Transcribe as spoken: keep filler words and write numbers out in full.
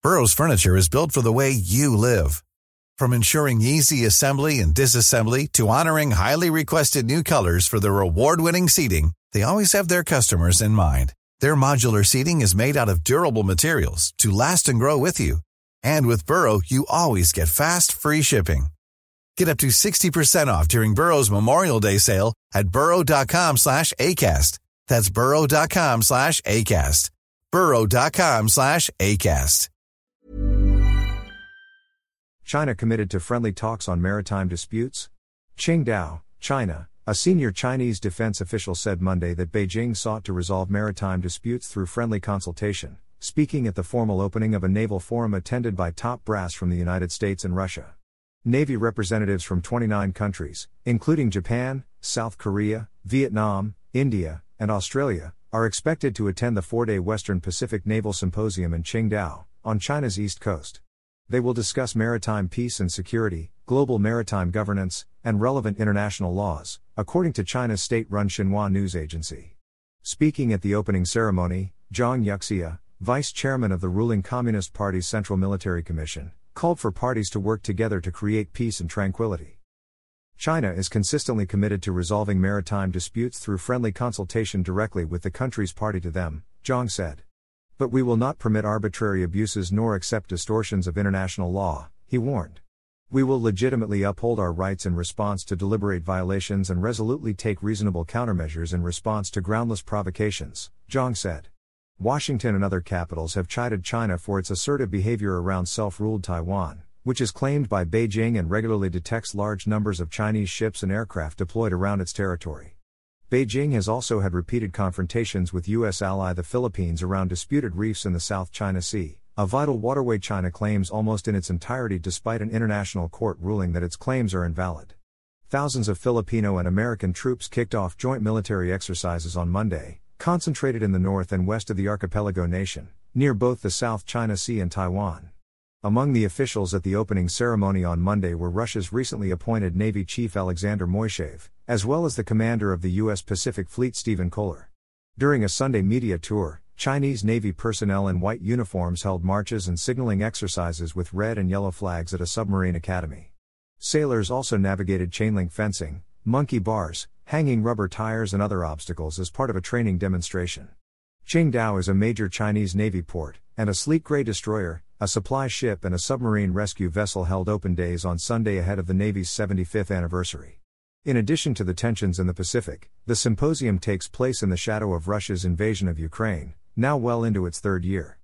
Burrow's furniture is built for the way you live. From ensuring easy assembly and disassembly to honoring highly requested new colors for their award-winning seating, they always have their customers in mind. Their modular seating is made out of durable materials to last and grow with you. And with Burrow, you always get fast, free shipping. Get up to sixty percent off during Burrow's Memorial Day sale at burrow.com slash ACAST. That's burrow.com slash ACAST. burrow.com slash ACAST. China committed to friendly talks on maritime disputes? Qingdao, China. A senior Chinese defense official said Monday that Beijing sought to resolve maritime disputes through friendly consultation, speaking at the formal opening of a naval forum attended by top brass from the United States and Russia. Navy representatives from twenty-nine countries, including Japan, South Korea, Vietnam, India, and Australia, are expected to attend the four-day Western Pacific Naval Symposium in Qingdao, on China's east coast. They will discuss maritime peace and security, global maritime governance, and relevant international laws, according to China's state-run Xinhua news agency. Speaking at the opening ceremony, Zhang Yuxia, vice chairman of the ruling Communist Party's Central Military Commission, called for parties to work together to create peace and tranquility. China is consistently committed to resolving maritime disputes through friendly consultation directly with the countries party to them, Zhang said. But we will not permit arbitrary abuses nor accept distortions of international law, he warned. We will legitimately uphold our rights in response to deliberate violations and resolutely take reasonable countermeasures in response to groundless provocations, Zhang said. Washington and other capitals have chided China for its assertive behavior around self-ruled Taiwan, which is claimed by Beijing and regularly detects large numbers of Chinese ships and aircraft deployed around its territory. Beijing has also had repeated confrontations with U S ally the Philippines around disputed reefs in the South China Sea, a vital waterway China claims almost in its entirety despite an international court ruling that its claims are invalid. Thousands of Filipino and American troops kicked off joint military exercises on Monday, concentrated in the north and west of the archipelago nation, near both the South China Sea and Taiwan. Among the officials at the opening ceremony on Monday were Russia's recently appointed Navy Chief Alexander Moishev, as well as the commander of the U S Pacific Fleet Stephen Kohler. During a Sunday media tour, Chinese Navy personnel in white uniforms held marches and signaling exercises with red and yellow flags at a submarine academy. Sailors also navigated chain-link fencing, monkey bars, hanging rubber tires and other obstacles as part of a training demonstration. Qingdao is a major Chinese Navy port, and a sleek gray destroyer, a supply ship and a submarine rescue vessel held open days on Sunday ahead of the Navy's seventy-fifth anniversary. In addition to the tensions in the Pacific, the symposium takes place in the shadow of Russia's invasion of Ukraine, now well into its third year.